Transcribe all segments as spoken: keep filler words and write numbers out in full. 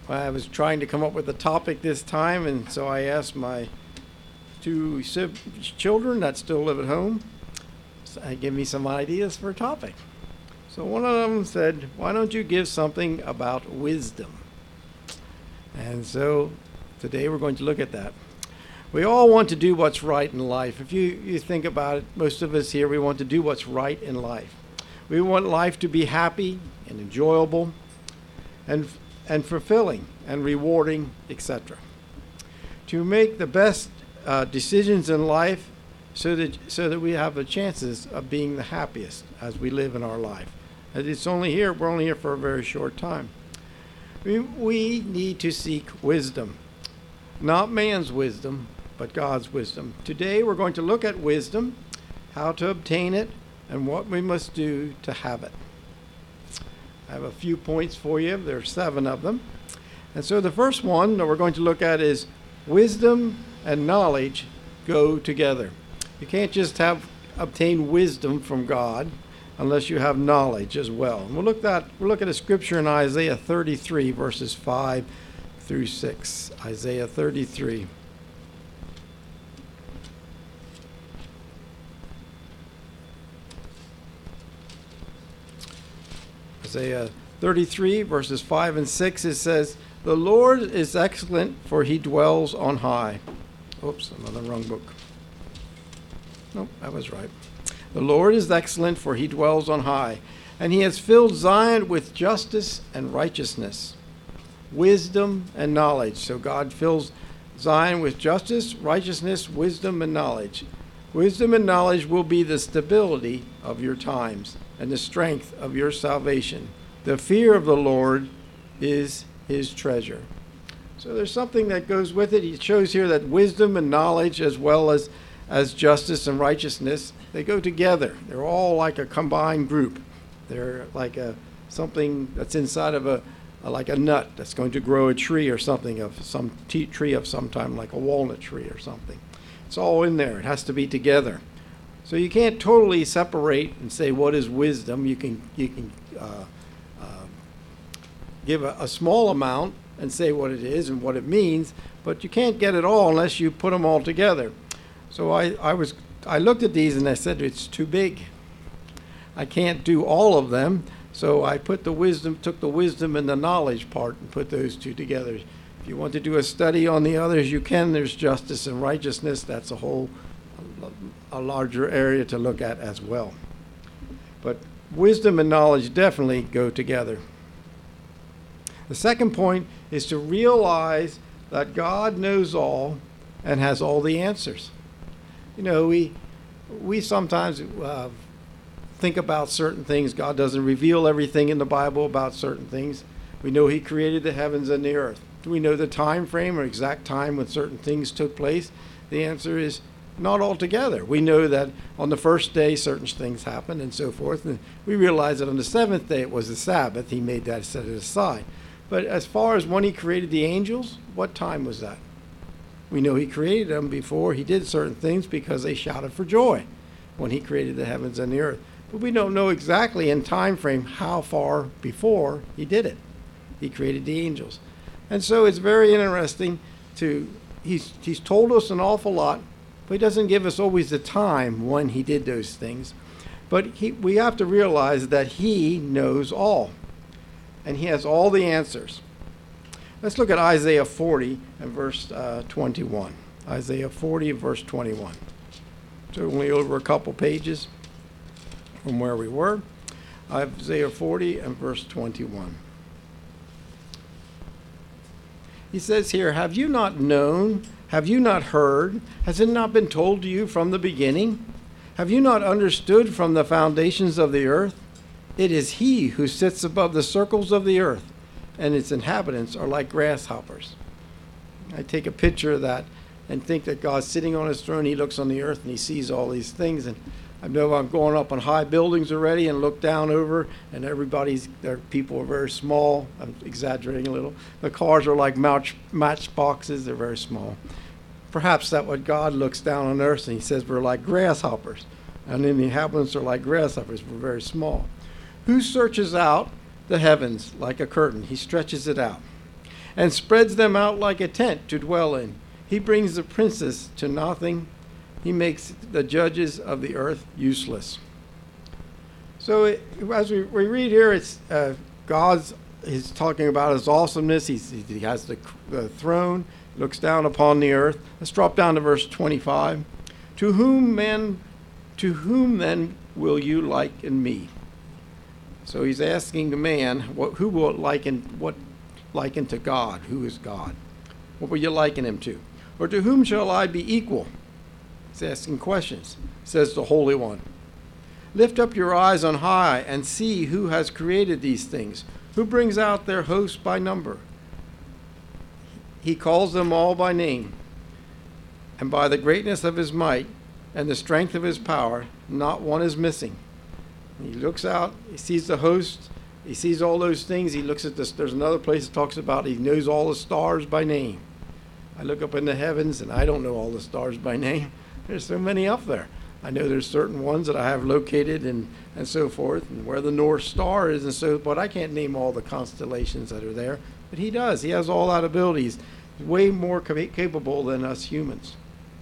I was trying to come up with a topic this time, and so I asked my two children that still live at home to give me some ideas for a topic. So one of them said, why don't you give something about wisdom? And so today we're going to look at that. We all want to do what's right in life. If you, you think about it, most of us here, we want to do what's right in life. We want life to be happy and enjoyable and, and fulfilling and rewarding, et cetera. To make the best uh, decisions in life so that, so that we have the chances of being the happiest as we live in our life. And it's only here, we're only here for a very short time. We, we need to seek wisdom, not man's wisdom, but God's wisdom. Today we're going to look at wisdom, how to obtain it, and what we must do to have it. I have a few points for you. There are seven of them. And so the first one that we're going to look at is wisdom and knowledge go together. You can't just have obtain wisdom from God unless you have knowledge as well. And we'll look at we'll look at a scripture in Isaiah thirty-three, verses five through six. Isaiah thirty-three. Isaiah thirty-three, verses five and six, it says, "The Lord is excellent, for he dwells on high." Oops, I'm on the wrong book. Nope, that was right. "The Lord is excellent, for he dwells on high, and he has filled Zion with justice and righteousness, wisdom and knowledge." So God fills Zion with justice, righteousness, wisdom, and knowledge. Wisdom and knowledge will be the stability of your times and the strength of your salvation. The fear of the Lord is his treasure. So there's something that goes with it. He shows here that wisdom and knowledge, as well as, as justice and righteousness, they go together. They're all like a combined group. They're like a something that's inside of a, a like a nut that's going to grow a tree or something of some t- tree of some time, like a walnut tree or something. It's all in there. It has to be together. So you can't totally separate and say what is wisdom. You can you can uh, uh, give a, a small amount and say what it is and what it means, but you can't get it all unless you put them all together. So I, I was I looked at these and I said it's too big. I can't do all of them. So I put the wisdom, took the wisdom and the knowledge part and put those two together. If you want to do a study on the others, you can. There's justice and righteousness. That's a whole a larger area to look at as well. But wisdom and knowledge definitely go together. The second point is to realize that God knows all and has all the answers. You know, we we sometimes uh, think about certain things. God doesn't reveal everything in the Bible about certain things. We know he created the heavens and the earth. Do we know the time frame or exact time when certain things took place? The answer is not altogether. We know that on the first day certain things happened and so forth, and we realize that on the seventh day it was the Sabbath. He made that, set it aside. But as far as when he created the angels, what time was that? We know he created them before he did certain things because they shouted for joy when he created the heavens and the earth. But we don't know exactly in time frame how far before he did it. He created the angels. And so it's very interesting to, he's he's told us an awful lot, but he doesn't give us always the time when he did those things. But he, we have to realize that he knows all, and he has all the answers. Let's look at Isaiah forty and verse uh, twenty-one. Isaiah forty, verse twenty-one. So only over a couple pages from where we were. Isaiah forty and verse twenty-one. He says here, "Have you not known? Have you not heard? Has it not been told to you from the beginning? Have you not understood from the foundations of the earth? It is he who sits above the circles of the earth, and its inhabitants are like grasshoppers." I take a picture of that and think that God's sitting on his throne. He looks on the earth and he sees all these things. And I know I'm going up on high buildings already and look down over, and everybody's, their people are very small. I'm exaggerating a little. The cars are like match, matchboxes. They're very small. Perhaps that's what God looks down on earth and he says we're like grasshoppers. And then the inhabitants are like grasshoppers. We're very small. Who searches out the heavens like a curtain? He stretches it out. and spreads them out like a tent to dwell in. He brings the princes to nothing. He makes the judges of the earth useless. So it, as we, we read here, it's uh, God's, he's talking about his awesomeness. He's, he has the, the throne, looks down upon the earth. Let's drop down to verse twenty-five. To whom men, to whom then will you liken me? So he's asking the man, what, who will liken, what liken to God? Who is God? What will you liken him to? Or to whom shall I be equal? He's asking questions, says the Holy One. Lift up your eyes on high and see who has created these things, who brings out their hosts by number. He calls them all by name, and by the greatness of his might and the strength of his power, not one is missing. He looks out, he sees the host, he sees all those things. He looks at this. There's another place that talks about he knows all the stars by name. I look up in the heavens and I don't know all the stars by name. There's so many up there. I know there's certain ones that I have located and, and so forth, and where the North Star is and so, but I can't name all the constellations that are there. But he does. He has all that ability. He's way more capable than us humans.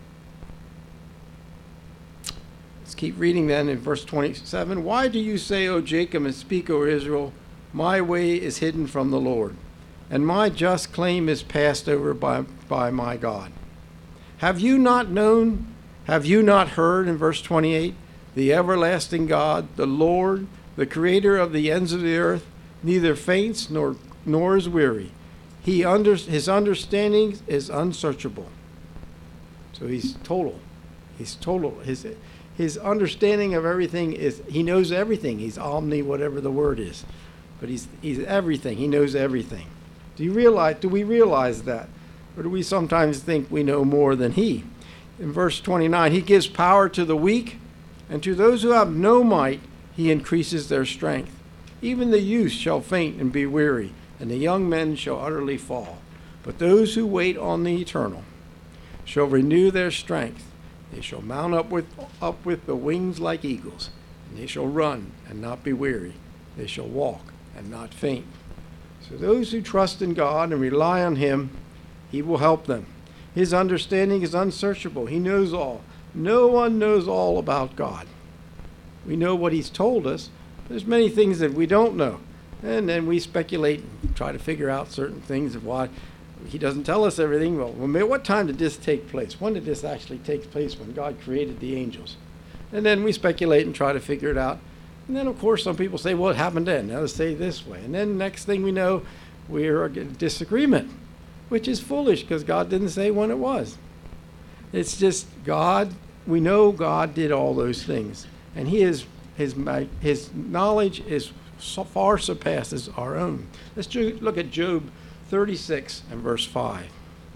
Let's keep reading then in verse twenty-seven. Why do you say, O Jacob, and speak, O Israel, my way is hidden from the Lord, and my just claim is passed over by, by my God? Have you not known? Have you not heard, in verse twenty-eight, the everlasting God, the Lord, the creator of the ends of the earth, neither faints nor, nor is weary. He under, his understanding is unsearchable. So he's total. He's total. His, his understanding of everything is, he knows everything. He's omni, whatever the word is. But he's, he's everything. He knows everything. Do you realize, do we realize that? Or do we sometimes think we know more than he? In verse twenty-nine, he gives power to the weak, and to those who have no might, he increases their strength. Even the youth shall faint and be weary, and the young men shall utterly fall. But those who wait on the eternal shall renew their strength. They shall mount up with, up with the wings like eagles, and they shall run and not be weary. They shall walk and not faint. So those who trust in God and rely on him, he will help them. His understanding is unsearchable. He knows all. No one knows all about God. We know what he's told us. There's many things that we don't know. And then we speculate and try to figure out certain things of why he doesn't tell us everything. Well, what time did this take place? When did this actually take place, when God created the angels? And then we speculate and try to figure it out. And then, of course, some people say, well, it happened then. Now let's say it this way. And then next thing we know, we're in disagreement, which is foolish because God didn't say when it was. It's just God, we know God did all those things. And he is, his, his knowledge is so far surpasses our own. Let's look at Job thirty-six and verse five.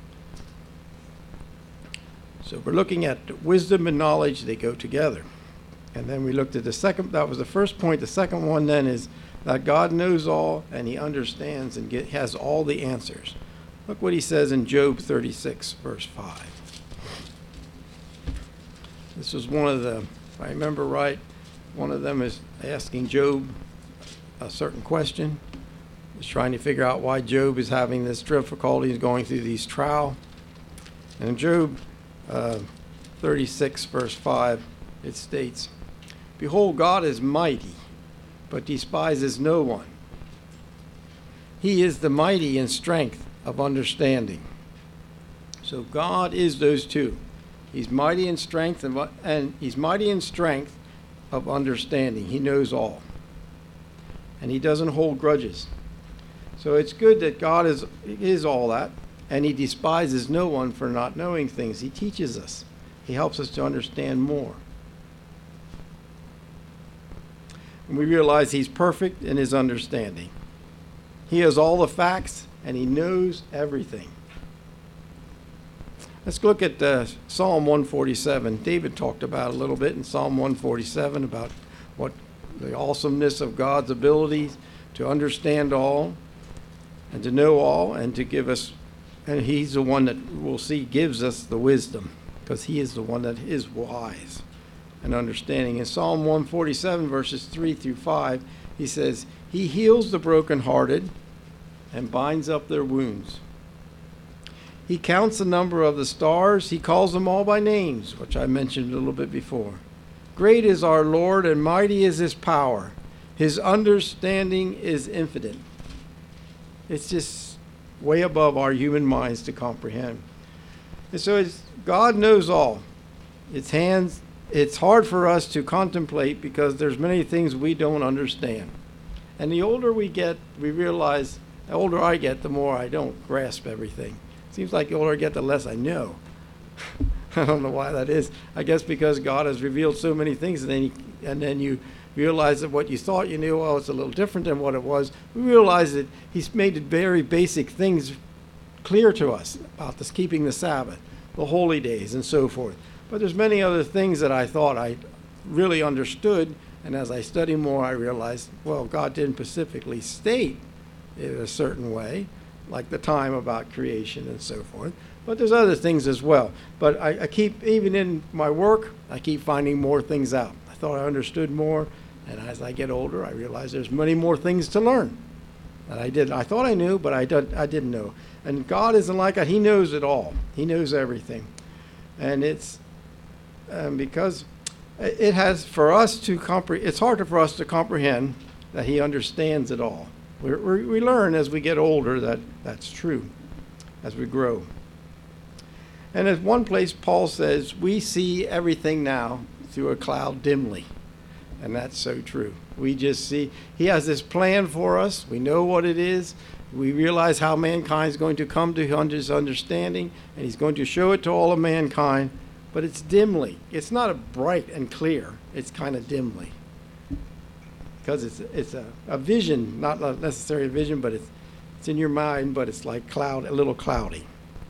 So we're looking at wisdom and knowledge, they go together. And then we looked at the second, that was the first point. The second one then is that God knows all and he understands and get, has all the answers. Look what he says in Job thirty-six, verse five. This was one of the, if I remember right, one of them is asking Job a certain question. He's trying to figure out why Job is having this difficulty. He's going through these trial. And in Job uh, thirty-six, verse five, it states, Behold, God is mighty, but despises no one. He is the mighty in strength of understanding. So God is those two. He's mighty in strength and, and he's mighty in strength of understanding. He knows all. And he doesn't hold grudges. So it's good that God is, is all that, and he despises no one for not knowing things. He teaches us. He helps us to understand more. And we realize he's perfect in his understanding. He has all the facts, and he knows everything. Let's look at uh, Psalm one forty-seven. David talked about a little bit in Psalm one forty-seven about what the awesomeness of God's ability to understand all and to know all and to give us, and he's the one that we'll see gives us the wisdom because he is the one that is wise and understanding. In Psalm one forty-seven, verses three through five, he says, He heals the brokenhearted and binds up their wounds. He counts the number of the stars. He calls them all by names, which I mentioned a little bit before. Great is our Lord, and mighty is his power. His understanding is infinite. It's just way above our human minds to comprehend. And so it's, God knows all. It's hands. It's hard for us to contemplate because there's many things we don't understand. And the older we get, we realize, the older I get, the more I don't grasp everything. It seems like the older I get, the less I know. I don't know why that is. I guess because God has revealed so many things, and then you, and then you realize that what you thought you knew, well, it's a little different than what it was. We realize that he's made it very basic things clear to us about this keeping the Sabbath, the holy days, and so forth. But there's many other things that I thought I really understood, and as I study more, I realized, well, God didn't specifically state it a certain way, like the time about creation and so forth. But there's other things as well. But I, I keep, even in my work, I keep finding more things out. I thought I understood more, and as I get older, I realize there's many more things to learn that I did. I thought I knew, but I, did, I didn't know. And God isn't like that. He knows it all. He knows everything. And it's um, because it has, for us to comprehend, it's harder for us to comprehend that he understands it all. We're, we're, we learn as we get older that that's true, as we grow. And at one place, Paul says, we see everything now through a cloud dimly. And that's so true. We just see, he has this plan for us. We know what it is. We realize how mankind is going to come to his understanding, and he's going to show it to all of mankind, but it's dimly. It's not a bright and clear. It's kind of dimly. Because it's it's a, a vision, not necessarily a vision, but it's, it's in your mind, but it's like cloud, a little cloudy.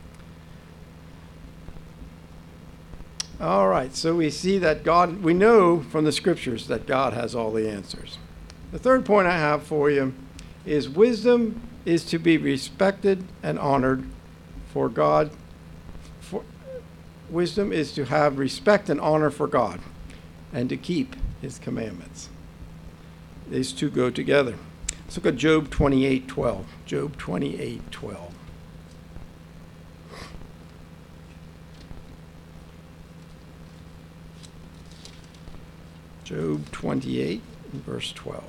All right, so we see that God, we know from the scriptures that God has all the answers. The third point I have for you is wisdom is to be respected and honored for God. For, wisdom is to have respect and honor for God and to keep his commandments. These two go together. Let's look at Job twenty-eight twelve. Job twenty-eight twelve. Job twenty-eight, verse twelve.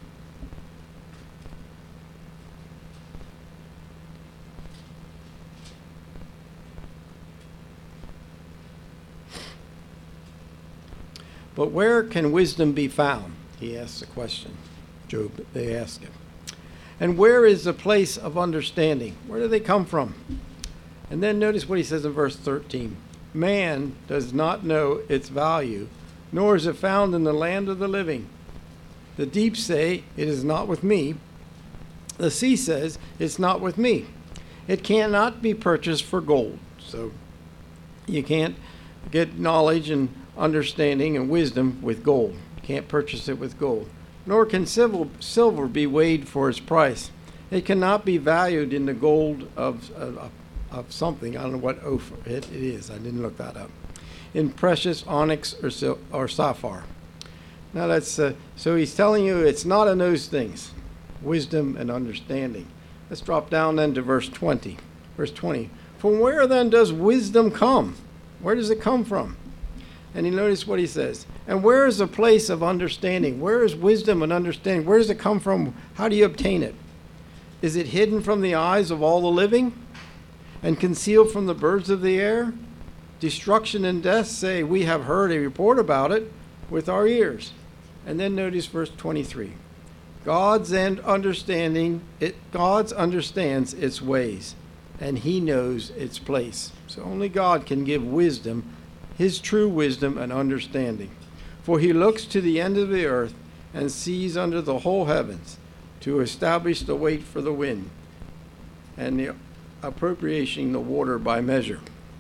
But where can wisdom be found? He asks the question. Job, they ask him. And where is the place of understanding? Where do they come from? And then notice what he says in verse thirteen. Man does not know its value, nor is it found in the land of the living. The deep say, it is not with me. The sea says, it's not with me. It cannot be purchased for gold. So you can't get knowledge and understanding and wisdom with gold. You can't purchase it with gold. Nor can silver be weighed for its price. It cannot be valued in the gold of, of, of something. I don't know what ophir it, it is. I didn't look that up. In precious onyx or, sil- or sapphire. Now that's uh, so he's telling you it's not in those things, wisdom and understanding. Let's drop down then to verse twenty. Verse twenty. From where then does wisdom come? Where does it come from? And you notice what he says. And where is the place of understanding? Where is wisdom and understanding? Where does it come from? How do you obtain it? Is it hidden from the eyes of all the living and concealed from the birds of the air? Destruction and death say, we have heard a report about it with our ears. And then notice verse twenty-three. God's and understanding, it God's understands its ways, and he knows its place. So only God can give wisdom, his true wisdom and understanding. For he looks to the end of the earth and sees under the whole heavens to establish the weight for the wind and the appropriation the water by measure.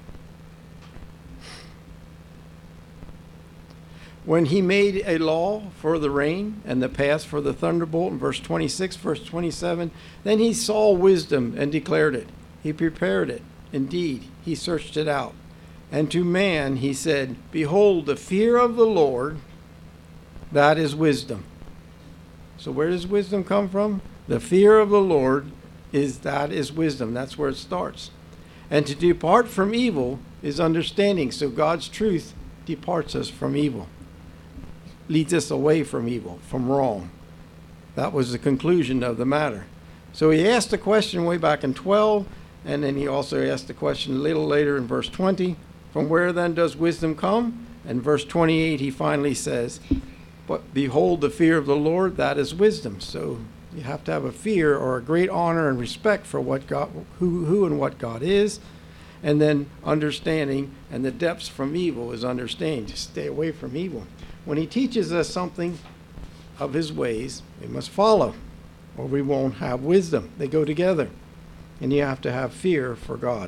When he made a law for the rain and the path for the thunderbolt in verse twenty-six, verse twenty-seven, then he saw wisdom and declared it. He prepared it. Indeed, he searched it out. And to man he said, behold, the fear of the Lord, that is wisdom. So where does wisdom come from? The fear of the Lord is that is wisdom. That's where it starts. And to depart from evil is understanding. So God's truth departs us from evil, leads us away from evil, from wrong. That was the conclusion of the matter. So he asked the question way back in twelve, and then he also asked the question a little later in verse twenty, from where then does wisdom come? And verse twenty-eight, he finally says, but behold, the fear of the Lord, that is wisdom. So you have to have a fear or a great honor and respect for what God, who, who and what God is. And then understanding, and the depths from evil is understanding. To stay away from evil. When he teaches us something of his ways, we must follow, or we won't have wisdom. They go together. And you have to have fear for God.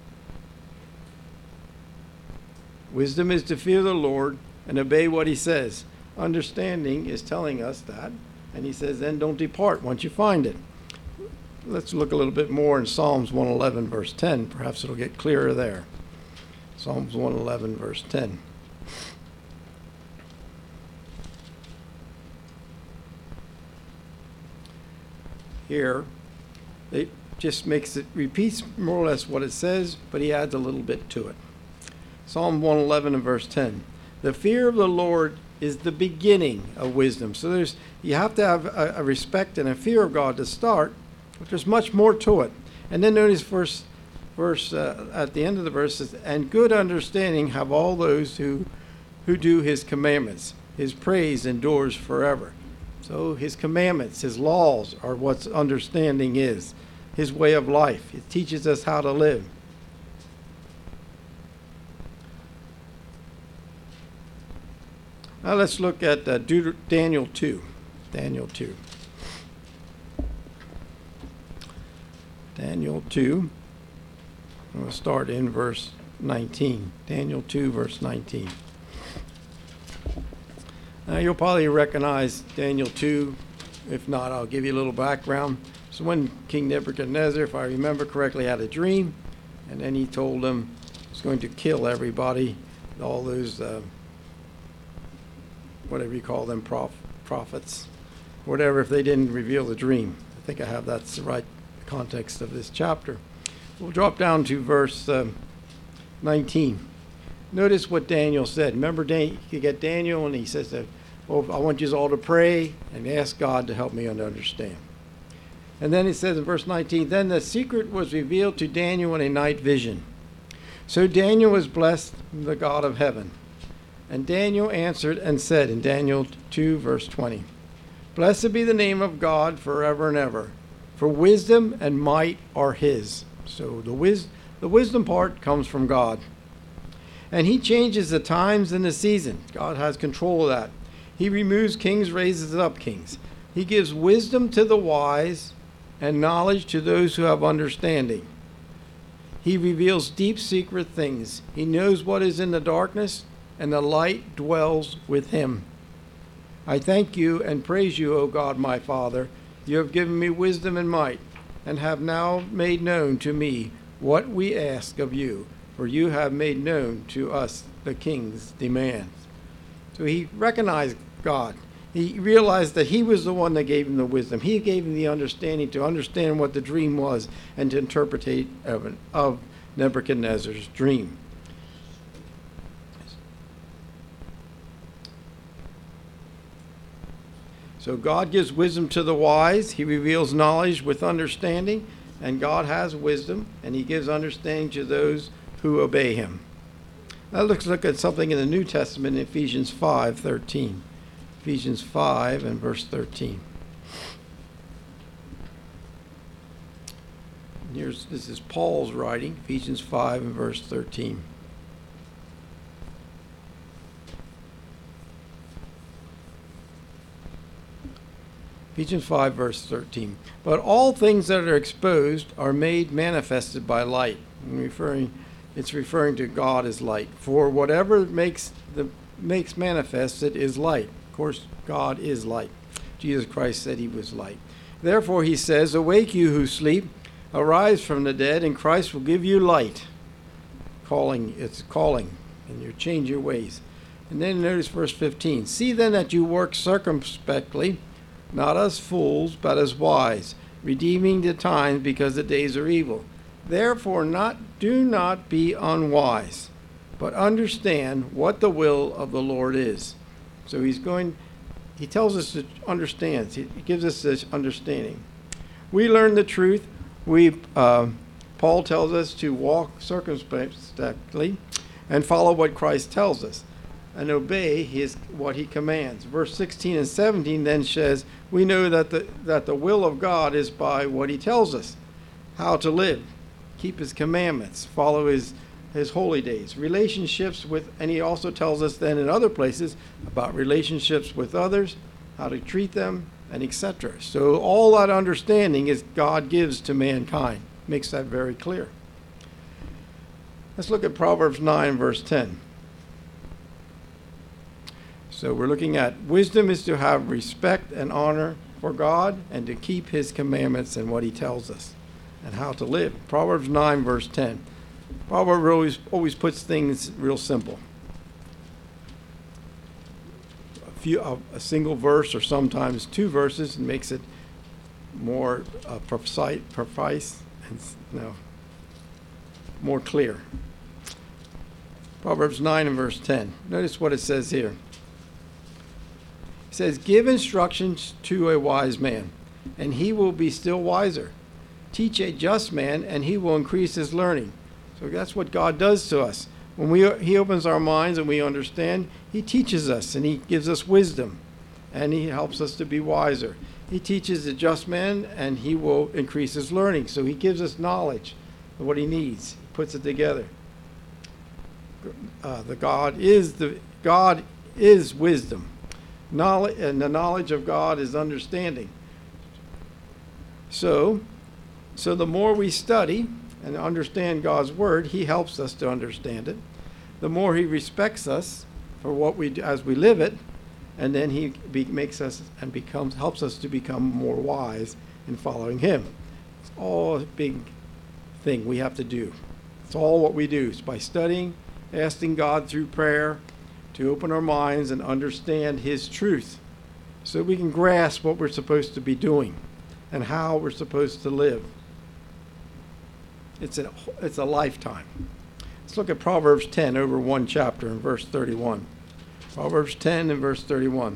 Wisdom is to fear the Lord and obey what he says. Understanding is telling us that. And he says, then don't depart once you find it. Let's look a little bit more in Psalms one eleven, verse ten. Perhaps it'll get clearer there. Psalms one eleven, verse ten. Here, it just makes it, repeats more or less what it says, but he adds a little bit to it. Psalm one eleven and verse ten. The fear of the Lord is the beginning of wisdom. So there's, you have to have a, a respect and a fear of God to start, but there's much more to it. And then notice verse, verse uh, at the end of the verse says, and good understanding have all those who, who do his commandments. His praise endures forever. So his commandments, his laws are what understanding is. His way of life. It teaches us how to live. Now let's look at uh, Deut- Daniel two. Daniel two. Daniel two. We'll start in verse nineteen. Daniel two, verse nineteen. Now you'll probably recognize Daniel two. If not, I'll give you a little background. So when King Nebuchadnezzar, if I remember correctly, had a dream, and then he told him he was going to kill everybody, all those... Uh, whatever you call them, prof, prophets, whatever, if they didn't reveal the dream. I think I have that's the right context of this chapter. We'll drop down to verse um, nineteen. Notice what Daniel said. Remember, Dan- you get Daniel, and he says that, well, I want you all to pray and ask God to help me understand. And then it says in verse nineteen, then the secret was revealed to Daniel in a night vision. So Daniel was blessed from the God of heaven. And Daniel answered and said in Daniel two, verse twenty, blessed be the name of God forever and ever, for wisdom and might are his. So the, wis- the wisdom part comes from God. And he changes the times and the season. God has control of that. He removes kings, raises up kings. He gives wisdom to the wise and knowledge to those who have understanding. He reveals deep secret things. He knows what is in the darkness, and the light dwells with him. I thank you and praise you, O God, my Father. You have given me wisdom and might, and have now made known to me what we ask of you, for you have made known to us the king's demands. So he recognized God. He realized that he was the one that gave him the wisdom. He gave him the understanding to understand what the dream was and to interpret of, of Nebuchadnezzar's dream. So God gives wisdom to the wise. He reveals knowledge with understanding. And God has wisdom, and he gives understanding to those who obey him. Now let's look at something in the New Testament in Ephesians five thirteen. Ephesians five and verse thirteen. Here's, this is Paul's writing, Ephesians five and verse thirteen. Ephesians five, verse thirteen. But all things that are exposed are made manifested by light. And referring, it's referring to God as light. For whatever makes the makes manifested is light. Of course, God is light. Jesus Christ said he was light. Therefore, he says, awake you who sleep, arise from the dead, and Christ will give you light. Calling, it's calling, and you change your ways. And then notice verse fifteen. See then that you work circumspectly, not as fools, but as wise, redeeming the time because the days are evil. Therefore, not do not be unwise, but understand what the will of the Lord is. So he's going, he tells us to understand. He gives us this understanding. We learn the truth. We, uh, Paul tells us to walk circumspectly and follow what Christ tells us and obey his what he commands. Verse sixteen and seventeen then says, we know that the that the will of God is by what he tells us, how to live, keep his commandments, follow his his holy days, relationships with, and he also tells us then in other places about relationships with others, how to treat them, and et cetera. So all that understanding is God gives to mankind. Makes that very clear. Let's look at Proverbs nine, verse ten. So we're looking at wisdom is to have respect and honor for God and to keep his commandments and what he tells us and how to live. Proverbs nine, verse ten. Proverbs always, always puts things real simple. A, few, a, a single verse or sometimes two verses and makes it more uh, precise, precise and no, more clear. Proverbs nine and verse ten. Notice what it says here. It says, give instructions to a wise man, and he will be still wiser. Teach a just man, and he will increase his learning. So that's what God does to us. When we he opens our minds and we understand, he teaches us, and he gives us wisdom, and he helps us to be wiser. He teaches a just man, and he will increase his learning. So he gives us knowledge of what he needs. He puts it together. Uh, the God is the God is wisdom. Knowledge, and the knowledge of God is understanding. So, so the more we study and understand God's word, he helps us to understand it. The more he respects us for what we do as we live it, and then he be, makes us and becomes helps us to become more wise in following him. It's all a big thing we have to do. It's all what we do. It's by studying, asking God through prayer to open our minds and understand his truth so we can grasp what we're supposed to be doing and how we're supposed to live. It's a, it's a lifetime. Let's look at Proverbs ten over one chapter in verse thirty-one. Proverbs ten and verse thirty-one.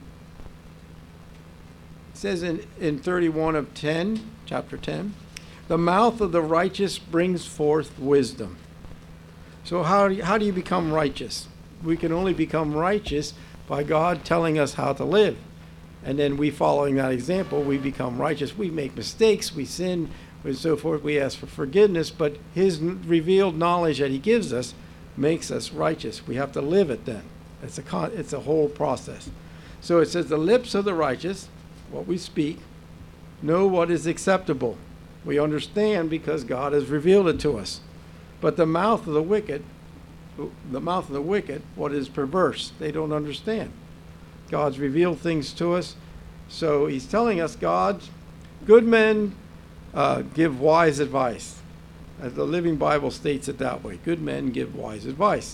It says in, in thirty-one of ten, chapter ten, the mouth of the righteous brings forth wisdom. So how do you, how do you become righteous? We can only become righteous by God telling us how to live. And then we, following that example, we become righteous. We make mistakes, we sin, and so forth. We ask for forgiveness, but his revealed knowledge that he gives us makes us righteous. We have to live it then. It's a, con- it's a whole process. So it says, the lips of the righteous, what we speak, know what is acceptable. We understand because God has revealed it to us. But the mouth of the wicked, the mouth of the wicked, what is perverse? They don't understand. God's revealed things to us. So he's telling us, God, good men uh, give wise advice. As the Living Bible states it that way. Good men give wise advice.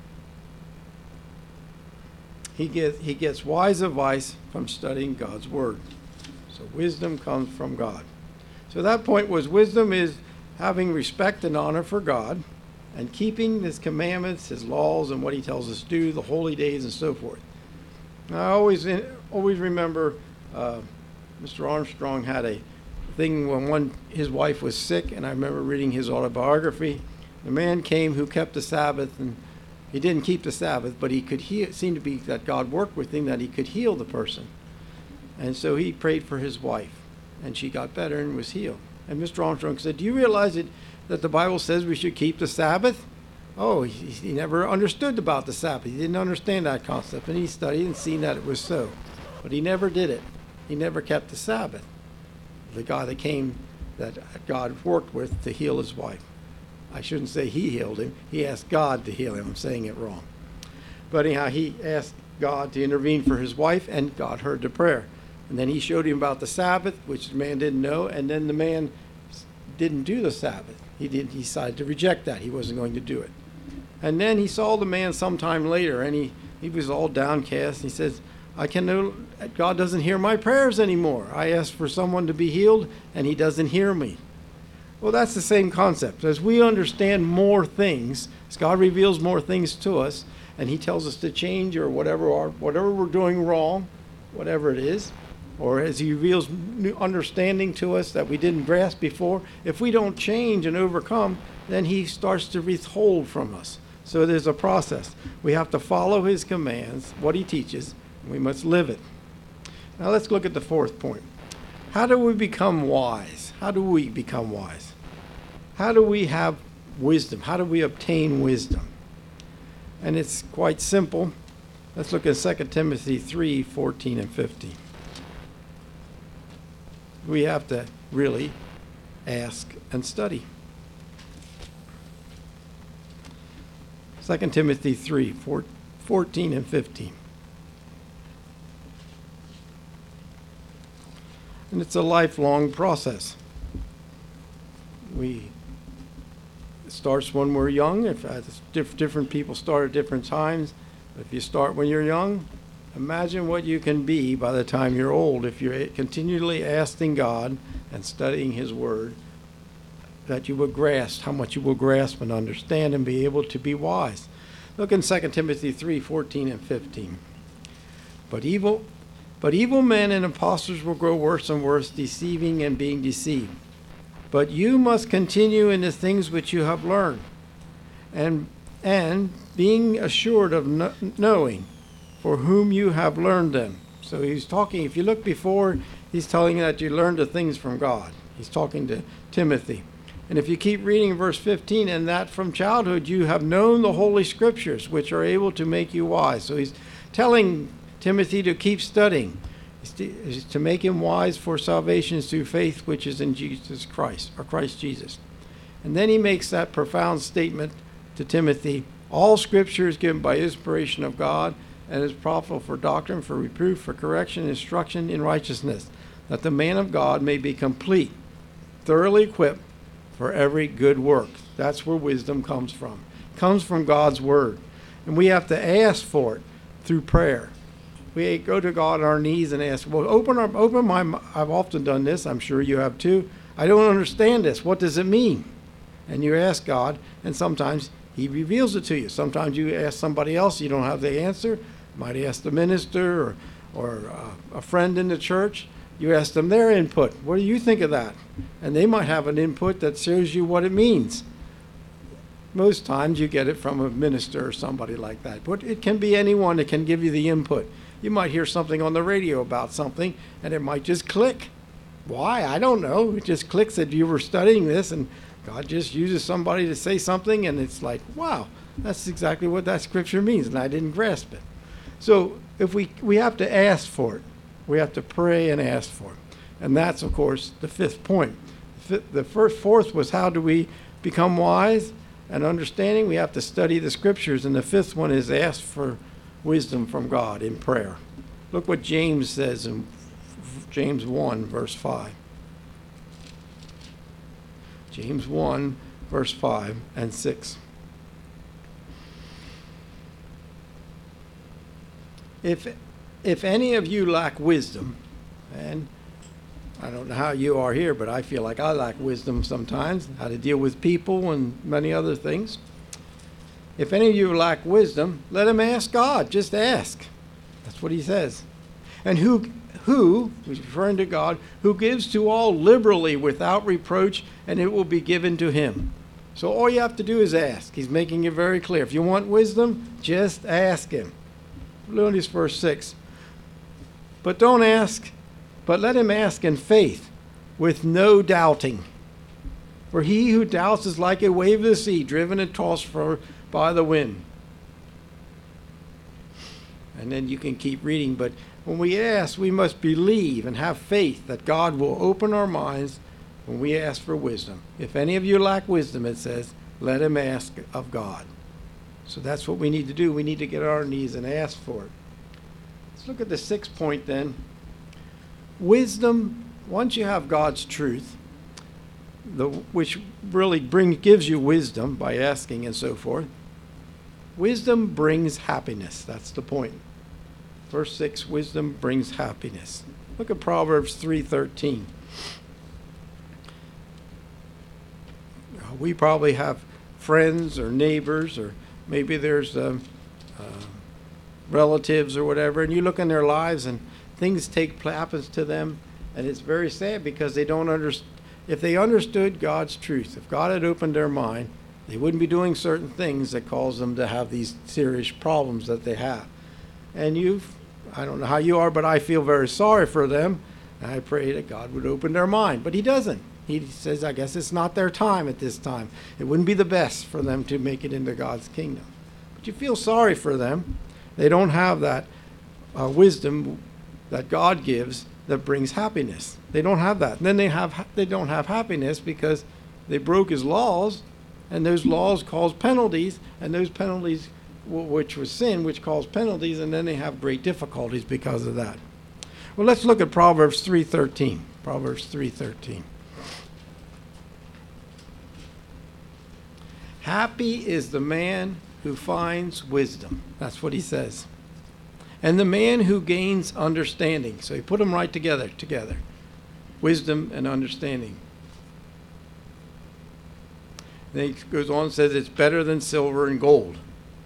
He gets, he gets wise advice from studying God's word. So wisdom comes from God. So that point was wisdom is having respect and honor for God and keeping his commandments, his laws, and what he tells us to do, the holy days and so forth. Now, I always always remember uh, Mister Armstrong had a thing when one his wife was sick, and I remember reading his autobiography. The man came who kept the Sabbath, and he didn't keep the Sabbath, but he could heal. It seemed to be that God worked with him, that he could heal the person. And so he prayed for his wife, and she got better and was healed. And Mister Armstrong said, do you realize that, that the Bible says we should keep the Sabbath? Oh, he, he never understood about the Sabbath. He didn't understand that concept, and he studied and seen that it was so. But he never did it. He never kept the Sabbath. The guy that came, that God worked with to heal his wife. I shouldn't say he healed him. He asked God to heal him. I'm saying it wrong. But anyhow, he asked God to intervene for his wife, and God heard the prayer. And then he showed him about the Sabbath, which the man didn't know, and then the man didn't do the Sabbath. He did. He decided to reject that. He wasn't going to do it. And then he saw the man sometime later, and he, he was all downcast. He says, I can know God doesn't hear my prayers anymore. I ask for someone to be healed, and he doesn't hear me. Well, that's the same concept. As we understand more things, as God reveals more things to us, and he tells us to change or whatever, our, whatever we're doing wrong, whatever it is, or as he reveals new understanding to us that we didn't grasp before, if we don't change and overcome, then he starts to withhold from us. So there's a process. We have to follow his commands, what he teaches, and we must live it. Now let's look at the fourth point. How do we become wise? How do we become wise? How do we have wisdom? How do we obtain wisdom? And it's quite simple. Let's look at Second Timothy three, fourteen and fifteen. We have to really ask and study. Second Timothy three, fourteen and fifteen. And it's a lifelong process. We it starts when we're young. If uh, diff- different people start at different times, but if you start when you're young, imagine what you can be by the time you're old if you're continually asking God and studying his word, that you will grasp, how much you will grasp and understand and be able to be wise. Look in Second Timothy three, fourteen and fifteen. But evil, but evil men and impostors will grow worse and worse, deceiving and being deceived. But you must continue in the things which you have learned, and and being assured of no, knowing for whom you have learned them. So he's talking, if you look before, he's telling you that you learned the things from God. He's talking to Timothy. And if you keep reading verse fifteen, and that from childhood you have known the Holy Scriptures, which are able to make you wise. So he's telling Timothy to keep studying, to, to make him wise for salvation through faith which is in Jesus Christ, or Christ Jesus. And then he makes that profound statement to Timothy, all Scripture is given by inspiration of God, and is profitable for doctrine, for reproof, for correction, instruction in righteousness, that the man of God may be complete, thoroughly equipped for every good work. That's where wisdom comes from. It comes from God's word. And we have to ask for it through prayer. We go to God on our knees and ask, well, open our, open my, I've often done this, I'm sure you have too. I don't understand this. What does it mean? And you ask God, and sometimes he reveals it to you. Sometimes you ask somebody else, you don't have the answer. You might ask the minister or, or uh, a friend in the church. You ask them their input. What do you think of that? And they might have an input that shows you what it means. Most times you get it from a minister or somebody like that. But it can be anyone that can give you the input. You might hear something on the radio about something, and it might just click. Why? I don't know. It just clicks that you were studying this, and God just uses somebody to say something, and it's like, wow, that's exactly what that scripture means, and I didn't grasp it. So if we we have to ask for it. We have to pray and ask for it. And that's, of course, the fifth point. The first, fourth was how do we become wise and understanding? We have to study the scriptures. And the fifth one is ask for wisdom from God in prayer. Look what James says in James one, verse five. James one, verse five and six. If If any of you lack wisdom, and I don't know how you are here, but I feel like I lack wisdom sometimes, how to deal with people and many other things. If any of you lack wisdom, let him ask God. Just ask. That's what he says. And who, who, he's referring to God, who gives to all liberally without reproach, and it will be given to him. So all you have to do is ask. He's making it very clear. If you want wisdom, just ask him. Notice verse six. But don't ask, but let him ask in faith, with no doubting. For he who doubts is like a wave of the sea, driven and tossed for, by the wind. And then you can keep reading, but when we ask, we must believe and have faith that God will open our minds when we ask for wisdom. If any of you lack wisdom, it says, let him ask of God. So that's what we need to do. We need to get on our knees and ask for it. Let's look at the sixth point then. Wisdom, once you have God's truth, the, which really bring, gives you wisdom by asking and so forth, wisdom brings happiness. That's the point. Verse six, wisdom brings happiness. Look at Proverbs three thirteen. We probably have friends or neighbors, or maybe there's um, uh, relatives or whatever, and you look in their lives and things take happens to them, and it's very sad because they don't understand. If they understood God's truth, if God had opened their mind, they wouldn't be doing certain things that cause them to have these serious problems that they have. And you've, I don't know how you are, but I feel very sorry for them. And I pray that God would open their mind, but he doesn't. He says, I guess it's not their time at this time. It wouldn't be the best for them to make it into God's kingdom. But you feel sorry for them. They don't have that uh, wisdom that God gives that brings happiness. They don't have that. And then they have they don't have happiness because they broke his laws, and those laws cause penalties, and those penalties, which was sin, which caused penalties, and then they have great difficulties because of that. Well, let's look at Proverbs three thirteen. Proverbs three thirteen. Happy is the man who finds wisdom. That's what he says. And the man who gains understanding. So he put them right together, together. Wisdom and understanding. Then he goes on and says it's better than silver and gold.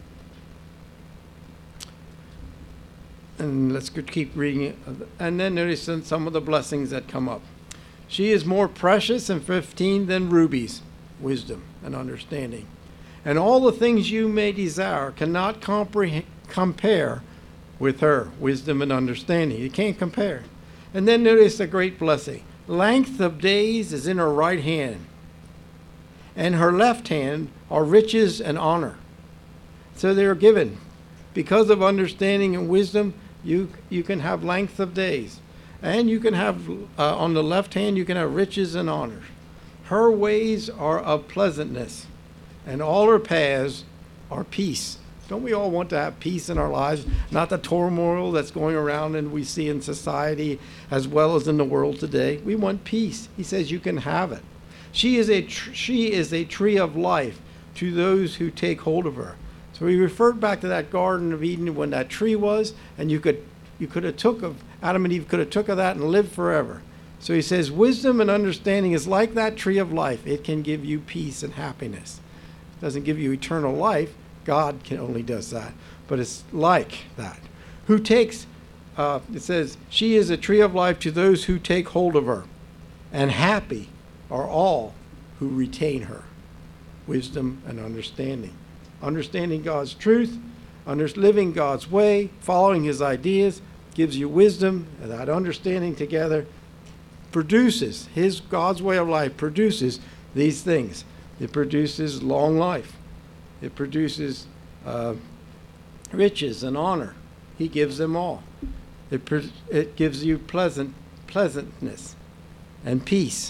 And let's keep reading it. And then notice some of the blessings that come up. She is more precious in fifteen than rubies. Wisdom and understanding. And all the things you may desire cannot comprehend, compare with her. Wisdom and understanding. You can't compare. And then notice a great blessing. Length of days is in her right hand, and her left hand are riches and honor. So they are given. Because of understanding and wisdom, you you can have length of days. And you can have, uh, on the left hand, you can have riches and honor. Her ways are of pleasantness, and all her paths are peace. Don't we all want to have peace in our lives? Not the turmoil that's going around and we see in society as well as in the world today. We want peace. He says you can have it. She is a tr- she is a tree of life to those who take hold of her. So we referred back to that Garden of Eden when that tree was, and you could you could have took of Adam and Eve could have took of that and lived forever. So he says wisdom and understanding is like that tree of life. It can give you peace and happiness. It doesn't give you eternal life. God can only does that. But it's like that. Who takes, uh, it says, she is a tree of life to those who take hold of her. And happy are all who retain her. Wisdom and understanding. Understanding God's truth, under, living God's way, following his ideas, gives you wisdom, and that understanding together produces, his God's way of life produces these things. It produces long life. It produces uh, riches and honor. He gives them all. It pre- it gives you pleasant pleasantness and peace.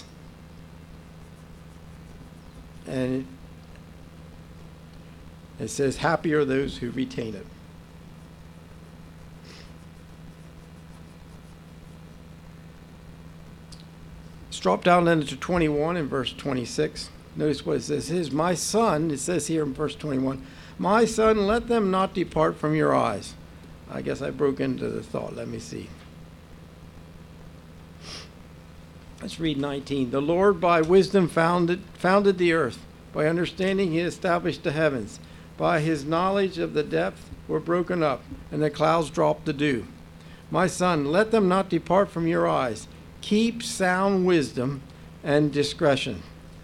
And it, it says, happy are those who retain it. Let's drop down then to twenty-one in verse twenty-six. Notice what it says. His, my son, it says here in verse twenty-one, my son, let them not depart from your eyes. I guess I broke into the thought. Let me see. Let's read nineteen. The Lord by wisdom founded, founded the earth. By understanding he established the heavens. By his knowledge of the depth were broken up, and the clouds dropped the dew. My son, let them not depart from your eyes. Keep sound wisdom and discretion.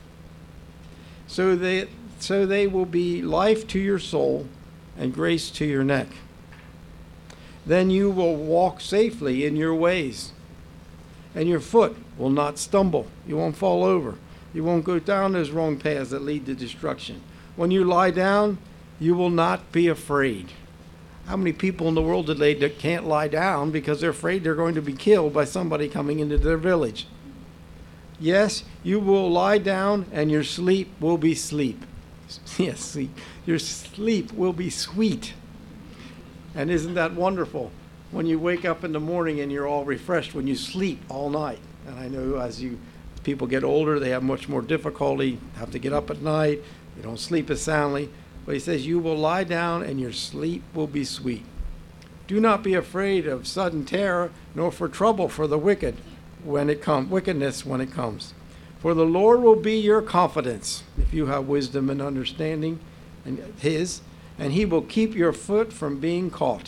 So they, so they will be life to your soul and grace to your neck. Then you will walk safely in your ways, and your foot will not stumble. You won't fall over. You won't go down those wrong paths that lead to destruction. When you lie down, you will not be afraid. How many people in the world today that can't lie down because they're afraid they're going to be killed by somebody coming into their village? Yes, you will lie down and your sleep will be sleep. Yes, sleep. Your sleep will be sweet. And isn't that wonderful? When you wake up in the morning and you're all refreshed when you sleep all night. And I know as you people get older, they have much more difficulty, have to get up at night, they don't sleep as soundly. But he says, you will lie down and your sleep will be sweet. Do not be afraid of sudden terror, nor for trouble for the wicked when it comes, wickedness when it comes. For the Lord will be your confidence if you have wisdom and understanding, and his, and he will keep your foot from being caught.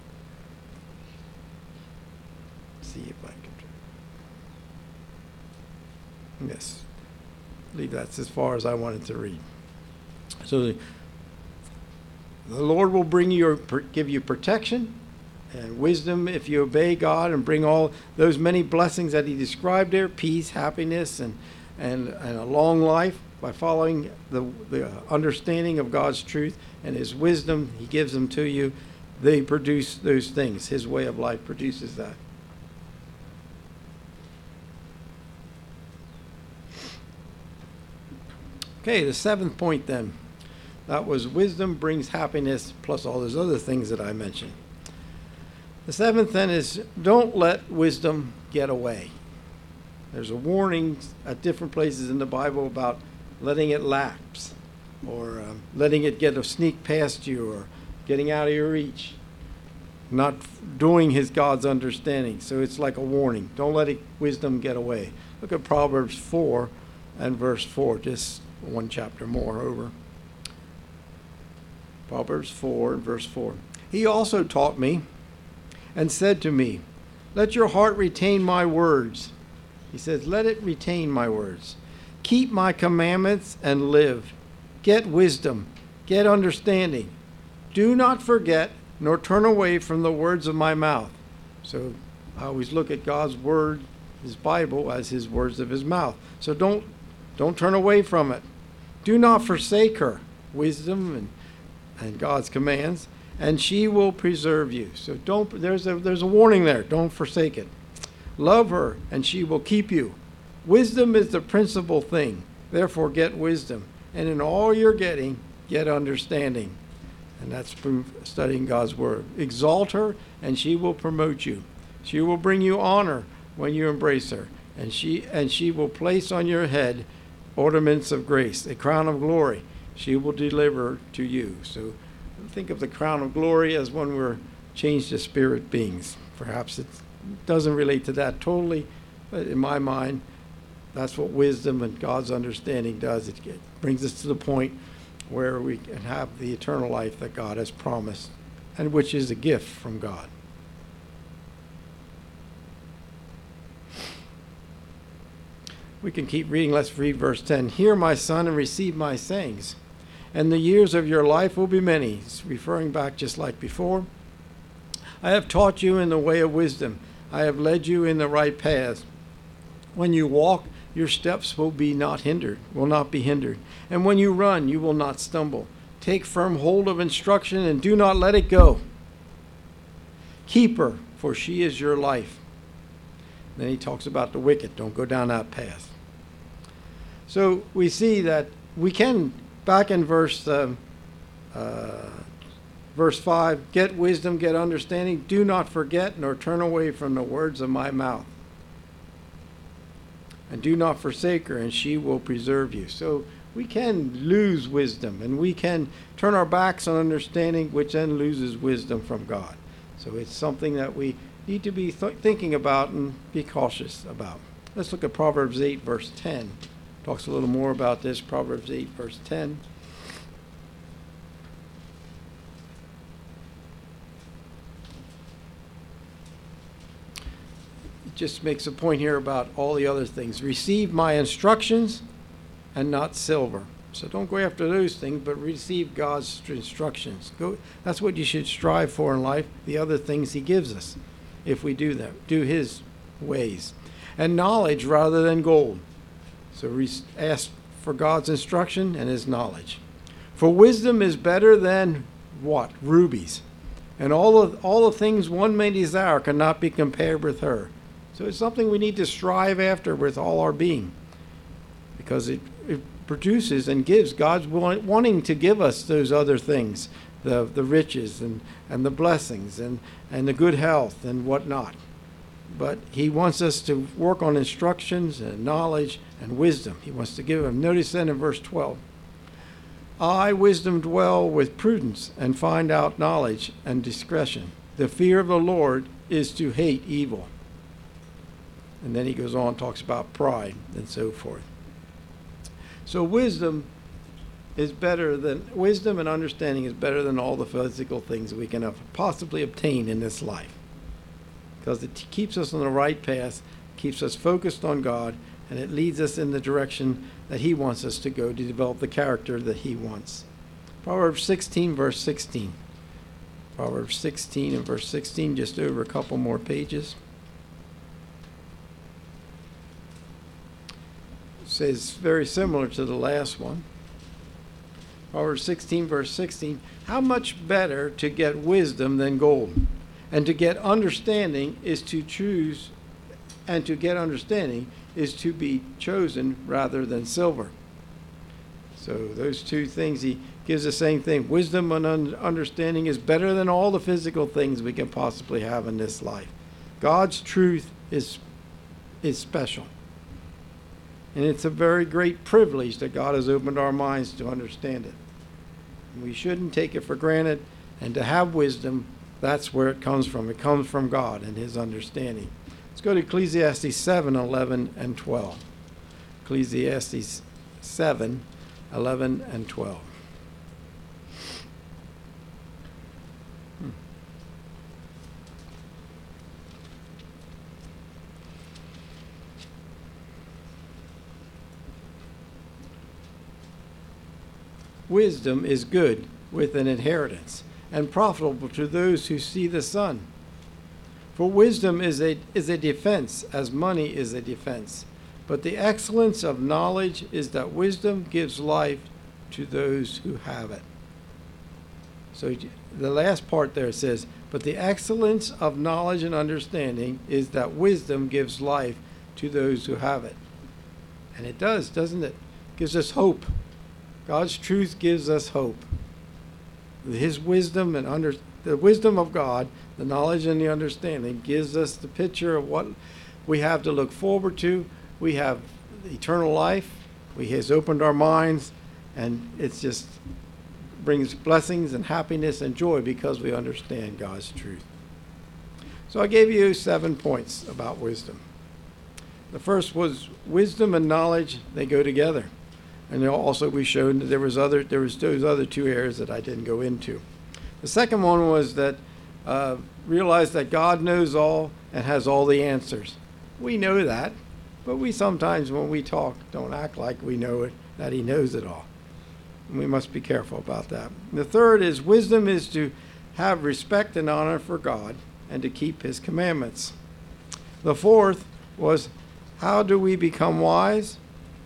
Let's see if I can. Yes. I believe that's as far as I wanted to read. So the, the Lord will bring you, give you protection and wisdom if you obey God and bring all those many blessings that he described there, peace, happiness, and, and, and a long life by following the, the understanding of God's truth and his wisdom. He gives them to you. They produce those things. His way of life produces that. Okay, the seventh point then. That was wisdom brings happiness, plus all those other things that I mentioned. The seventh then is don't let wisdom get away. There's a warning at different places in the Bible about letting it lapse, or um, letting it get a sneak past you, or getting out of your reach, not doing his God's understanding. So it's like a warning. Don't let it, wisdom get away. Look at Proverbs four and verse four, just one chapter more over. Proverbs four and verse four. He also taught me and said to me, let your heart retain my words. He says, let it retain my words. Keep my commandments and live. Get wisdom. Get understanding. Do not forget nor turn away from the words of my mouth. So I always look at God's word, his Bible, as his words of his mouth. So don't don't turn away from it. Do not forsake her, wisdom and and God's commands, and she will preserve you. So don't, there's a, there's a warning there. Don't forsake it. Love her, and she will keep you. Wisdom is the principal thing. Therefore, get wisdom. And in all you're getting, get understanding. And that's from studying God's word. Exalt her, and she will promote you. She will bring you honor when you embrace her. And she, and she will place on your head ornaments of grace, a crown of glory. She will deliver to you. So think of the crown of glory as when we're changed to spirit beings. Perhaps it doesn't relate to that totally, but in my mind, that's what wisdom and God's understanding does. It brings us to the point where we can have the eternal life that God has promised, and which is a gift from God. We can keep reading. Let's read verse ten. Hear, my son, and receive my sayings, and the years of your life will be many. It's referring back just like before. I have taught you in the way of wisdom. I have led you in the right paths. When you walk, your steps will be not hindered, will not be hindered. And when you run, you will not stumble. Take firm hold of instruction and do not let it go. Keep her, for she is your life. Then he talks about the wicked. Don't go down that path. So we see that we can, back in verse um, uh, verse five, get wisdom, get understanding. Do not forget nor turn away from the words of my mouth. And do not forsake her, and she will preserve you. So we can lose wisdom, and we can turn our backs on understanding, which then loses wisdom from God. So it's something that we need to be th- thinking about and be cautious about. Let's look at Proverbs eight, verse ten. Talks a little more about this. Proverbs eight, verse ten. It just makes a point here about all the other things. Receive my instructions and not silver. So don't go after those things, but receive God's instructions. Go. That's what you should strive for in life, the other things he gives us, if we do them, do his ways. And knowledge rather than gold. So re- ask for God's instruction and his knowledge. For wisdom is better than what? Rubies. And all of all the things one may desire cannot be compared with her. So it's something we need to strive after with all our being, because it, it produces and gives. God's wanting to give us those other things, the the riches and, and the blessings and, and the good health and whatnot. But he wants us to work on instructions and knowledge and wisdom. He wants to give them. Notice then in verse twelve, I, wisdom, dwell with prudence and find out knowledge and discretion. The fear of the Lord is to hate evil. And then he goes on and talks about pride and so forth. So wisdom is better than, wisdom and understanding is better than all the physical things we can possibly obtain in this life. Because it keeps us on the right path, keeps us focused on God, and it leads us in the direction that he wants us to go to develop the character that he wants. Proverbs sixteen, verse sixteen. Proverbs sixteen and verse sixteen, just over a couple more pages. It says very similar to the last one. Proverbs sixteen, verse sixteen, how much better to get wisdom than gold, and to get understanding is to choose, and to get understanding is to be chosen rather than silver. So those two things, he gives the same thing. Wisdom and un- understanding is better than all the physical things we can possibly have in this life. God's truth is, is special. And it's a very great privilege that God has opened our minds to understand it. We shouldn't take it for granted. And to have wisdom, that's where it comes from. It comes from God and his understanding. Let's go to Ecclesiastes seven, eleven, and twelve. Ecclesiastes seven, eleven, and twelve. Hmm. Wisdom is good with an inheritance, and profitable to those who see the sun. For wisdom is a, is a defense, as money is a defense. But the excellence of knowledge is that wisdom gives life to those who have it. So the last part there says, but the excellence of knowledge and understanding is that wisdom gives life to those who have it. And it does, doesn't it? It gives us hope. God's truth gives us hope. His wisdom and under, the wisdom of God, the knowledge and the understanding gives us the picture of what we have to look forward to. We have eternal life. He has opened our minds, and it just brings blessings and happiness and joy because we understand God's truth. So I gave you seven points about wisdom. The first was wisdom and knowledge, they go together. And also we showed that there was other there was those other two areas that I didn't go into. The second one was that uh, realize that God knows all and has all the answers. We know that, but we sometimes when we talk don't act like we know it, that he knows it all. And we must be careful about that. And the third is wisdom is to have respect and honor for God and to keep his commandments. The fourth was how do we become wise?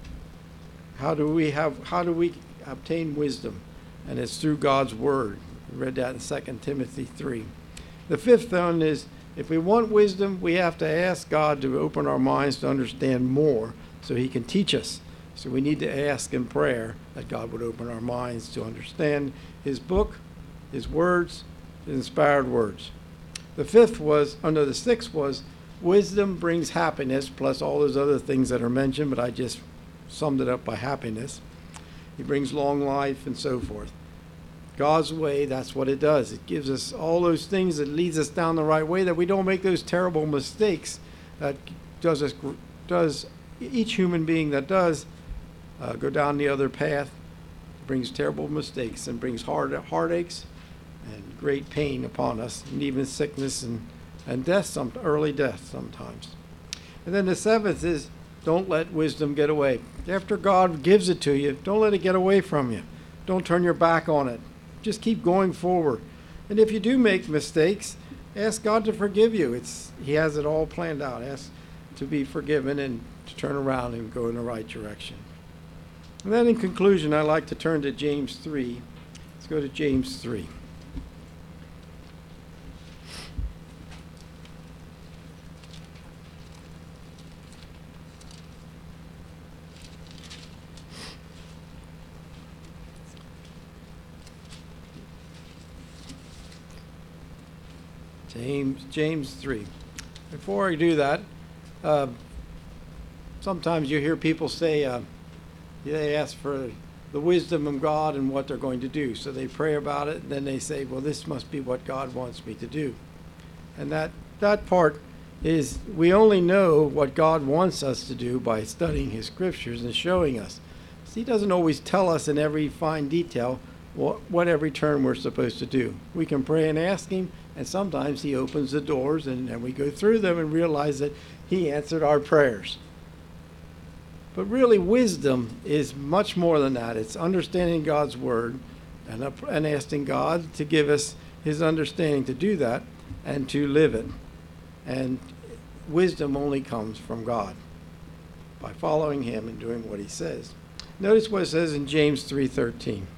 How do we have how do we obtain wisdom? And it's through God's word. We read that in Second Timothy three. The fifth one is if we want wisdom, we have to ask God to open our minds to understand more so he can teach us. So we need to ask in prayer that God would open our minds to understand his book, his words, his inspired words. The fifth was, oh no, the sixth was wisdom brings happiness, plus all those other things that are mentioned, but I just summed it up by happiness. He brings long life and so forth. God's way, that's what it does. It gives us all those things that leads us down the right way, that we don't make those terrible mistakes that does us, does each human being that does uh, go down the other path, brings terrible mistakes and brings hard heartaches and great pain upon us, and even sickness and, and death, some early death sometimes. And then the seventh is don't let wisdom get away. After God gives it to you, don't let it get away from you. Don't turn your back on it. Just keep going forward. And if you do make mistakes, ask God to forgive you. It's he has it all planned out. Ask to be forgiven and to turn around and go in the right direction. And then in conclusion, I'd like to turn to James three. Let's go to James three. James, James three. Before I do that, uh, sometimes you hear people say, uh, they ask for the wisdom of God and what they're going to do. So they pray about it, and then they say, well, this must be what God wants me to do. And that, that part is we only know what God wants us to do by studying his scriptures and showing us. So he doesn't always tell us in every fine detail what, what every turn we're supposed to do. We can pray and ask him, and sometimes he opens the doors and, and we go through them and realize that he answered our prayers. But really, wisdom is much more than that. It's understanding God's word and, uh, and asking God to give us his understanding to do that and to live it. And wisdom only comes from God by following him and doing what he says. Notice what it says in James three thirteen.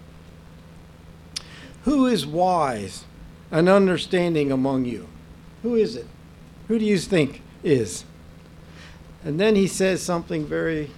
Who is wise and understanding among you? Who is it? Who do you think is? And then he says something very,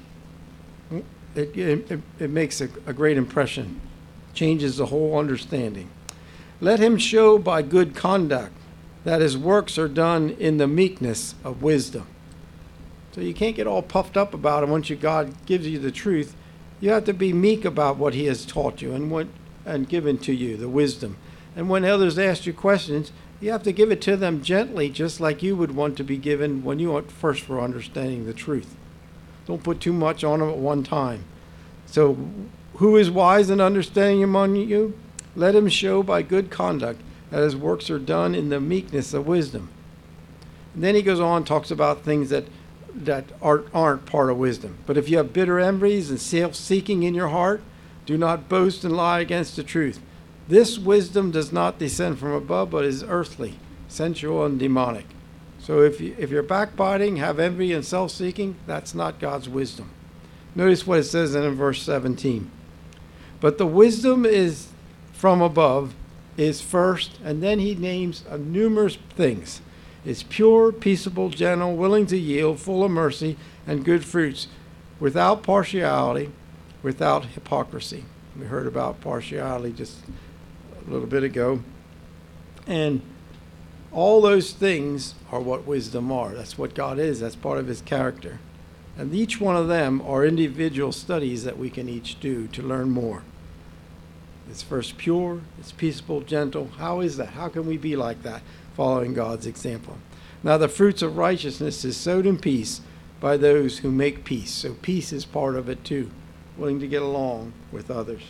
it, it, it makes a, a great impression, changes the whole understanding. Let him show by good conduct that his works are done in the meekness of wisdom. So you can't get all puffed up about it once you, God gives you the truth. You have to be meek about what he has taught you and what and given to you, the wisdom. And when others ask you questions, you have to give it to them gently, just like you would want to be given when you went first for understanding the truth. Don't put too much on them at one time. So who is wise and understanding among you? Let him show by good conduct that his works are done in the meekness of wisdom. And then he goes on and talks about things that that aren't, aren't part of wisdom. But if you have bitter envies and self-seeking in your heart, do not boast and lie against the truth. This wisdom does not descend from above, but is earthly, sensual, and demonic. So if, you, if you're backbiting, have envy and self-seeking, that's not God's wisdom. Notice what it says in verse seventeen. But the wisdom is from above, is first, and then he names uh, numerous things. It's pure, peaceable, gentle, willing to yield, full of mercy and good fruits, without partiality, without hypocrisy. We heard about partiality just a little bit ago. And all those things are what wisdom are. That's what God is. That's part of his character. And each one of them are individual studies that we can each do to learn more. It's first pure, it's peaceable, gentle. How is that? How can we be like that, following God's example? Now the fruits of righteousness is sowed in peace by those who make peace. So peace is part of it too, willing to get along with others.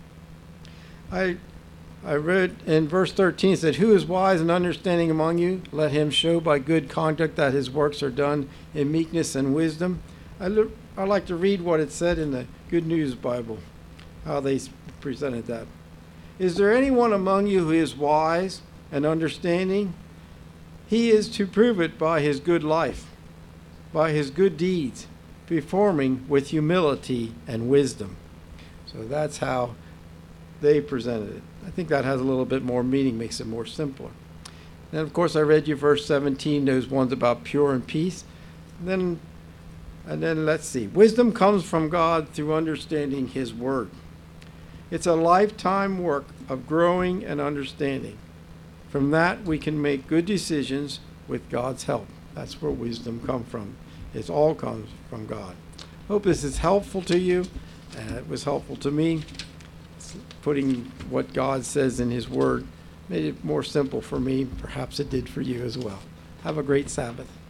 I I read in verse thirteen, it said, who is wise and understanding among you? Let him show by good conduct that his works are done in meekness and wisdom. I, look, I like to read what it said in the Good News Bible, how they presented that. Is there anyone among you who is wise and understanding? He is to prove it by his good life, by his good deeds, performing with humility and wisdom. So that's how they presented it. I think that has a little bit more meaning, makes it more simpler. Then, of course, I read you verse seventeen, those ones about pure and peace. And then, and then let's see. Wisdom comes from God through understanding his word. It's a lifetime work of growing and understanding. From that, we can make good decisions with God's help. That's where wisdom comes from. It all comes from God. Hope this is helpful to you. Uh, it was helpful to me. Putting what God says in his word made it more simple for me. Perhaps it did for you as well. Have a great Sabbath.